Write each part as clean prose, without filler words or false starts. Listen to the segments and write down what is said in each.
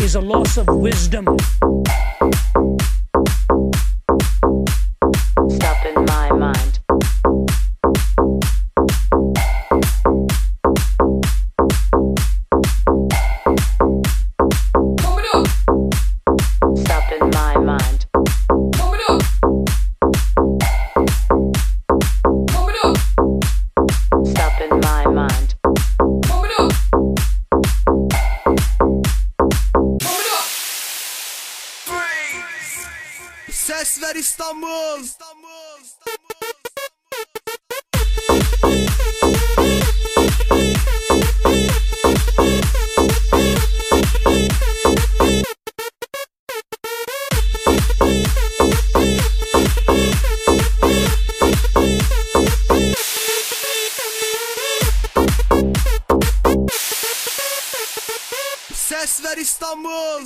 is a loss of wisdom. Stop in my mind. Stop in my mind. Stop in my mind. Ses ver İstanbul. Ses ver İstanbul.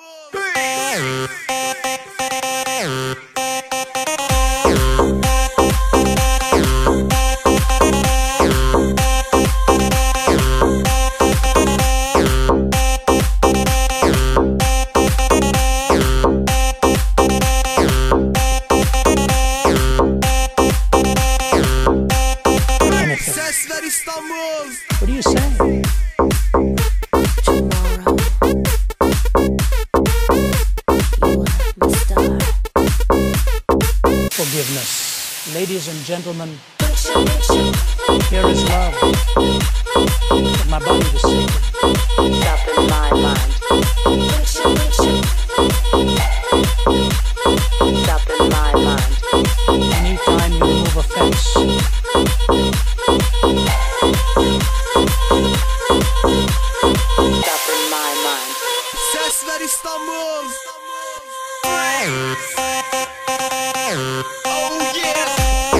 Ses ver İstanbul. What do you say? Forgiveness. Ladies and gentlemen, here is love. But my body was sick. Stop in my mind. Stop in my mind. Anytime you remove a fence, Stop in my mind. Ses ver İstanbul. Oh yeah.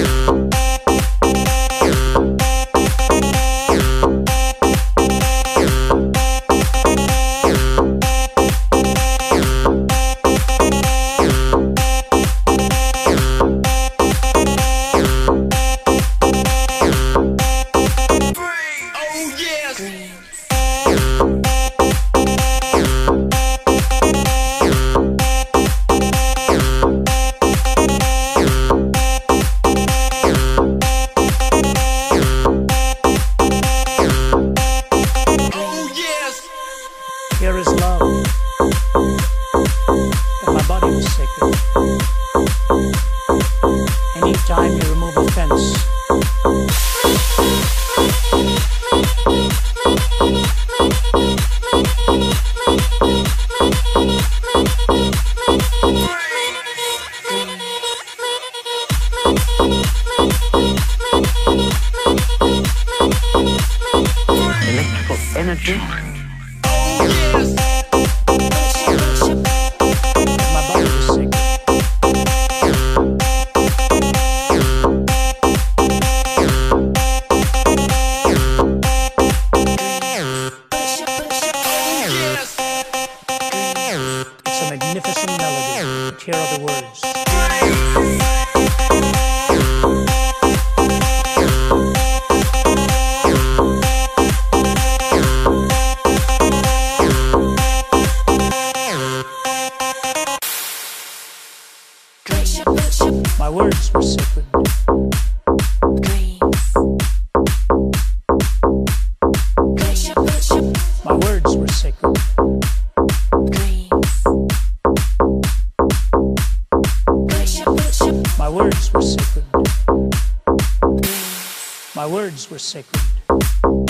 here is love. But my body was sacred. Anytime you remove a fence, electrical energy. my body was sacred. It's a magnificent melody, but here are the words. My words were sacred. My words were sacred. My words were sacred. My words were sacred.